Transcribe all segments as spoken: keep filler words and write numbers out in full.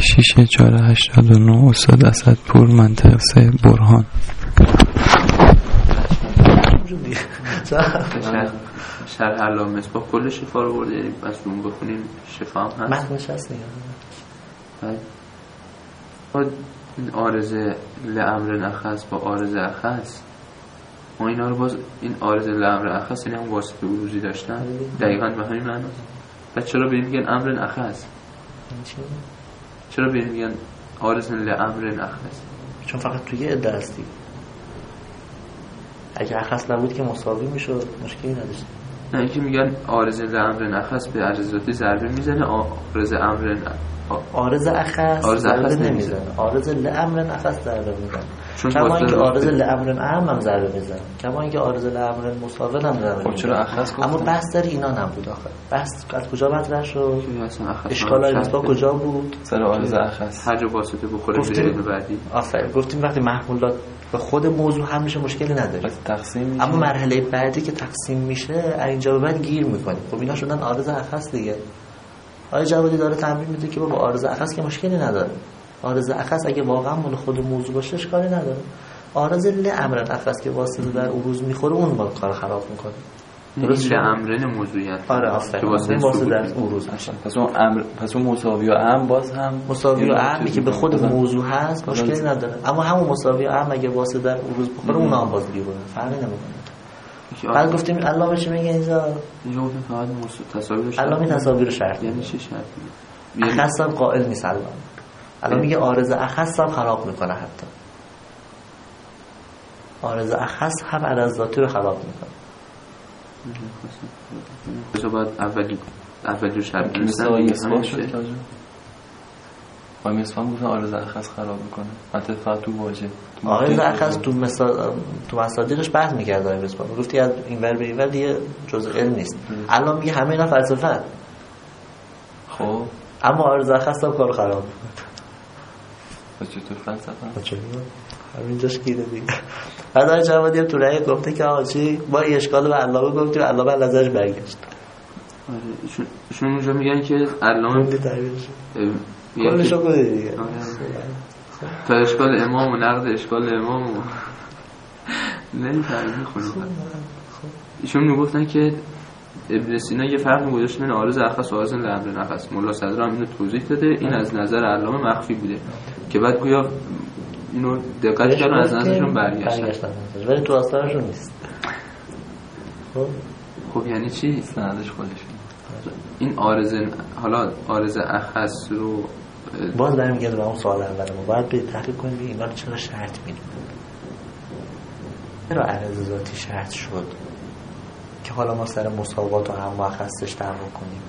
شیش چهار هشتاد و نه استاد اسدپور منطقه سه برهان. شرح علامه مصباح کل شفا رو برده، یعنی بس اون بخونیم شفا هم هست متنش هست دیگه. این عارضه لامر اخص با عارضه اخص ما اینا رو باز این عارضه لامر اخص یعنی هم واسطه عروضی داشتن دقیقاً به همین معنی. بعد چرا به این میگن امر اخص؟ چرا به این میگن عارضه لامر اخص؟ چون فقط توی یه عده هستی. اگه اخص نبود که مساوی میشد مشکلی نداشت. نه اینکه میگن عارضه لامر اخص به عرضاتی ضربه میزنه، عارضه امر عارض اخص ضربه نمیزنه، عارض لامر اخص ضربه میزنه. کما اینکه عارض لامر اعم هم ضربه میزنه، کما اینکه عارض لامر مساوی هم ضربه میزنه. چرا اخص گفتن؟ اما بحث در اینا نبود آخه. بحث از کجا مطرح شد؟ اشکال نسبت کجا بود؟ سر عارض اخص هر جا واسطه بخوره میره بعدی. آفرین. گفتیم وقتی محمولات به خود موضوع هم میشه مشکلی نداره. تقسیم میشه. اما مرحله بعدی که تقسیم میشه از اینجا به بعد گیر میکنیم. خب اینا شدن عارض اخص دیگه. آقای جوادی داره تمرین میده که با عارض اخص که مشکلی نداره. عارض اخص اگه واقعا مال خود موضوع باشه اشکالی نداره. عارض لامر اخص که واسطه در عروض میخوره اون با کار خراب میکنه. درست لامرن موضوعیت. آره آفرین. واسطه در عروض میشه. پس اون امر پس اون مساوی و اعم باز هم مساوی و اعمی که به خود موضوع هست مشکلی نداره. اما همون مساوی و اعم اگه واسطه در عروض بخوره اون هم باز بیرونه. فرقی نمیکنه. بعد گفتیم علامه چی میگه اینجا؟ اینجا گفتیم فقط تصاویر شرط. علامه تصاویر شرط. یعنی چی شرط؟ اخص هم قائل نیست علامه. علامه میگه عارض اخص هم خراب میکنه، حتی عارض اخص هم عرضاتی رو خراب میکنه. بذار باید اولی اولی شرط مثلا اثبات شد که با مثلا گفتن عارض اخص خراب میکنه، حتی فقط تو واژه عارض اخص تو مثلا تو مصادیقش بحث می‌کرد آقای مثلا گفتی از این ور به این ور دیگه جزء علم نیست. الان میگه همه اینا فلسفه. خب اما عارض اخص هم کارو خراب میکنه. پس چطور فلسفه؟ چطور؟ همین جاش گیره دیگه. بعد آقای جوادی هم تو رأی گفته که آقا چی با این اشکال به علامه گفتیم، علامه از نظرش برگشت. آره ایشون ایشون اونجا میگن که علامه کلشو بده دیگه. تا اشکال امام و نقد اشکال امام و نمی‌فهمی خودم. ایشون میگفتن که ابن سینا یه فرق می‌گذاشت بین عارض اخص و عارض لامر اخص. مولا صدر هم اینو توضیح داده، این از نظر علامه مخفی بوده که بعد گویا اینو دقت کردن از نظرشون برگشتن، ولی تو اصلشون نیست. خب خب یعنی چی؟ سندش خودشون این عارض حالا عارض اخص رو باز داریم میگه به اون سوال اول ما باید به تحقیق کنیم اینا رو چرا شرط میدیم. چرا عرض ذاتی شرط شد که حالا ما سر مساوات و هم مؤخصش دعوا کنیم؟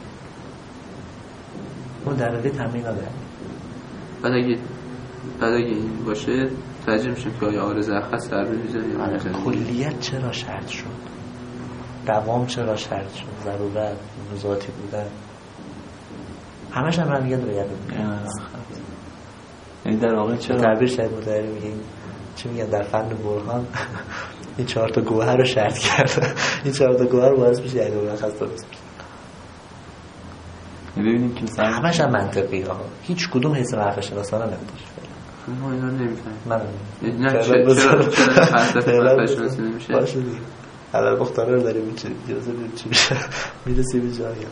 ما در واقع تمرین نداریم. بعد اگه بعد اگه این باشه ترجمه میشه که آیا عارض اخص ضربه میزنه یا نمیزنه. کلیت چرا شرط شد؟ دوام چرا شرط شد؟ ضرورت، ذاتی بودن، همش هم هم میگه باید بگیم. یعنی در واقع چرا تعبیر شاید متعبیر میگیم چی میگن در فن برهان این چهار تا گوهر رو شرط کرده. این چهار تا گوهر باعث میشه یعنی اون خاص درست بشه. ببینیم که همش هم منطقیه ها، هیچ کدوم حس حرف شناسانه نمیشه. ما اینا نمیفهمیم. من نه چرا چرا فلسفه حرف شناسی نمیشه؟ باشه دیگه. حالا مختار رو داریم چی اجازه بدیم چی میشه. میرسیم به جایی.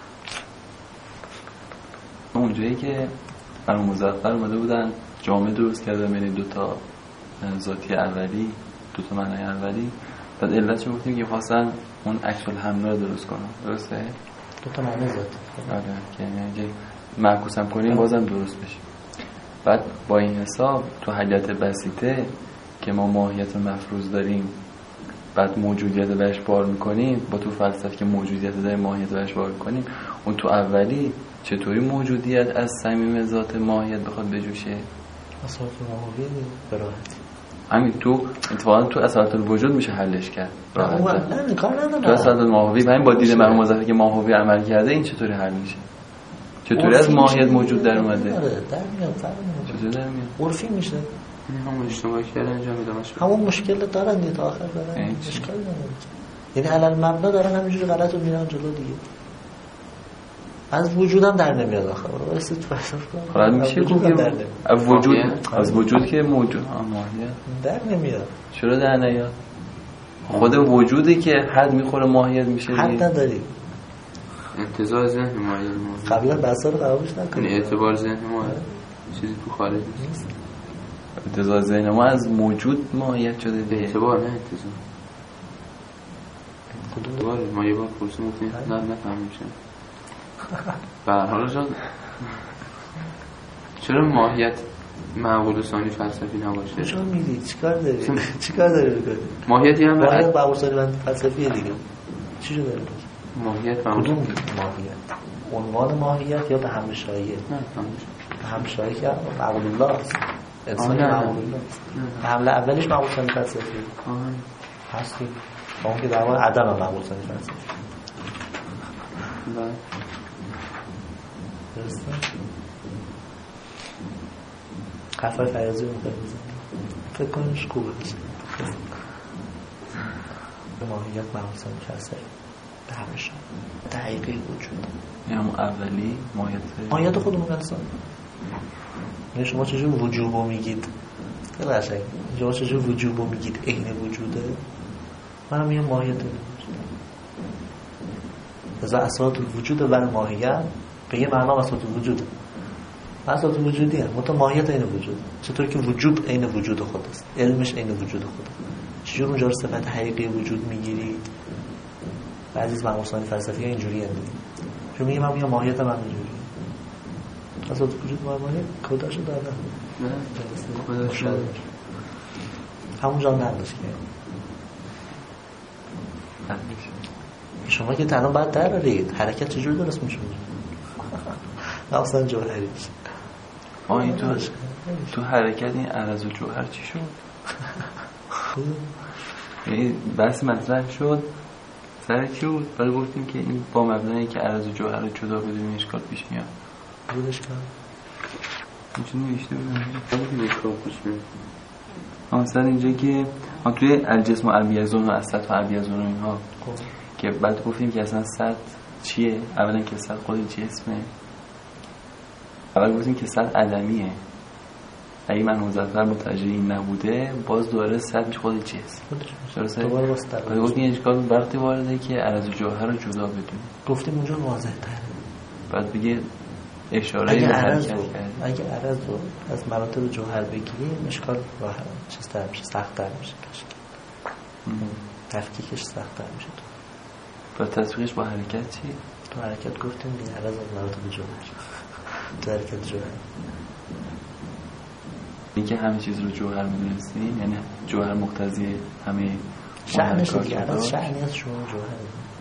اونجایی که برای مظفر اومده بودن جامعه درست کرده بین دو تا ذاتی اولی، دو تا معنای اولی، بعد علتش گفتیم که خواستن اون عکس الحمل رو درست کنن. درسته؟ دو تا معنی ذاتی. آره که اگه معکوس هم کنیم بازم درست بشه. بعد با این حساب تو حیات بسیطه که ما ماهیت مفروض داریم بعد موجودیت بهش بار میکنیم، با تو فلسفه که موجودیت داریم ماهیت بهش بار میکنیم، اون تو اولی چطوری موجودیت از صمیم ذات ماهیت بخواد بجوشه؟ اصالت ماهوی براحتی همین تو اتفاقا تو اصالت الوجود میشه حلش کرد. نه نه کار نداره. تو اصالت الماهوی همین با دید مرحوم مظفر که ماهوی عمل کرده این چطوری حل میشه؟ چطوری از ماهیت موجود در اومده؟ در میاد فرق نمیکنه. چطوری در میاد؟ عرفی میشه. همون اشتباهی کردن انجام میدم. همون مشکل دارن دیگه تا آخر دارن. اشکال نداره. یعنی علل مبنا دارن همینجوری غلط رو میرن جلو دیگه. از وجودم در نمیاد آخه واسه تو فلسفه حالا میشه گفت از وجود از وجود که موجود ماهیت در نمیاد. چرا در نمیاد؟ خود وجودی که حد میخوره ماهیت میشه. حد نداری. انتزاع ذهن ماهیت قبلا بحثا رو قبولش نکنی. یعنی اعتبار ذهن ما چیزی تو خارج نیست. انتزاع ذهن ما از موجود ماهیت شده دیگه. اعتبار نه انتزاع. اعتبار ما یه بار پرسیم گفتیم نه نفهم میشه. به هر حال جان چرا ماهیت معقول ثانی فلسفی نباشه؟ چرا میگی چیکار داری؟ چیکار داری میکنی؟ ماهیتی هم ماهیت معقول ثانی فلسفیه دیگه. چی شده داری؟ ماهیت کدوم ماهیت؟ عنوان ماهیت یا به همشایی؟ نه به همشایی که معقول الله است. انسان معقول الله است. حمله اولیش معقول ثانی فلسفی هستی. با اون که در واقع عدم معقول ثانی فلسفی. بله. درسته؟ حرفای فیاضی رو می‌خواد بزنی فکر کنیش خوبه بشه ماهیت معقول ثانی فلسفی به همشون دقیقی وجود یعنی همون اولی ماهیت ماهیت خودمون انسان. یعنی شما چجور وجوب رو میگید خیلی قشنگ شما چجور وجوب رو میگید عین وجوده من هم میگم ماهیت عین وجود لذا اثرات الوجود و ماهیت به یه معنا اثرات الوجود اثرات وجودی هم مطمئن ماهیت عین وجود. چطور که وجوب عین وجود خود است علمش عین وجود خود چجور اونجا رو صفت حقیقی وجود میگیرید؟ بعضی از معقول ثانی فلسفی ها اینجوری هستند چون میگم من میگم ماهیت من اینجوری اثرات وجود ماهیت کداشو دادم نه کداش همونجا نداشت که شما که تنها باید درارید حرکت چجور درست میشه نه اصلا جوهری آه این تو, تو حرکت این عرض و جوهر چی شد؟ یعنی بحث مطرح شد سر چی بود؟ برای گفتیم که این با مبنایی که عرض و جوهر رو جدا بدونیم اشکال پیش میاد بودش کن اینجا نوشته بودیم اشکال پیش میاد آن سر اینجا که آن توی الجسم و البیزون و اسطح و البیزون و اینها که بعد گفتیم که اصلا سطح چیه؟ اولا که سطح خود جسمه اول گفتیم که سطح عدمیه اگه من مزفر متوجه این نبوده باز دوباره سطح خود جسم درسته؟ دوباره باز در باید گفتیم اشکال وقتی وارده که عرض و جوهر رو جدا بدونیم گفتیم اونجا واضح تره بعد بگه اشاره اگه به عرض حرکت رو کرد اگه عرض رو از مراتب جوهر بگیریم اشکال راه چیز تر میشه سخت تر میشه تفکیکش سخت تر میشه با تطبیقش با حرکت چی؟ تو حرکت گفتیم دیگه عرض از مراتب جوهر تو حرکت جوهر این که همه چیز رو جوهر میدونستیم یعنی جوهر مقتضی همه شأنش دیگه عرض شأنی از شما جوهر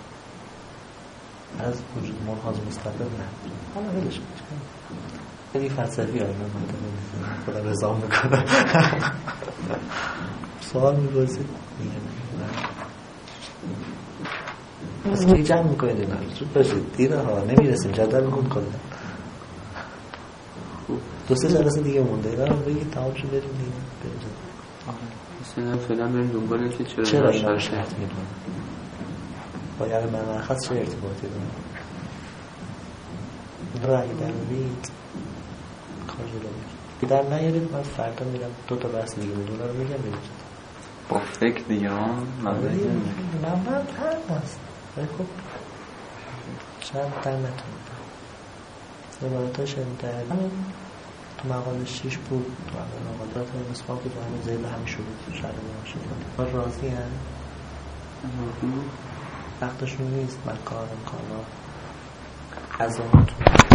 از وجود منحاز مستقل نه حالا ولش کنید خیلی فلسفی های من خودم رضا میکنم سوال میبازید پس که جمع میکنید اینا زود باشید دیره ها نمیرسیم جدول میکن کنیم دو سه جلسه دیگه مونده اینا رو بگید تمام شد بریم دیگه مثلا فعلا بریم دنبال که چرا چرا اینا رو شرط میدونم با یعنی من مرخص چه ارتباطی دارم این رو اگه در بید کار جلو بید در نیارید من فردا میرم دو تا بحث دیگه میدونه رو میگم برید با فکر دیگه ها مبنی نمید من من هم هست ولی خب شاید در نتونم عبارتاش انتهر تو مقاله شیش بود تو مقاله مقالات مسمار که تو همه زیل همه شروع شرده نماشد راضی هم وقتشون نیست من کارم کالا از اون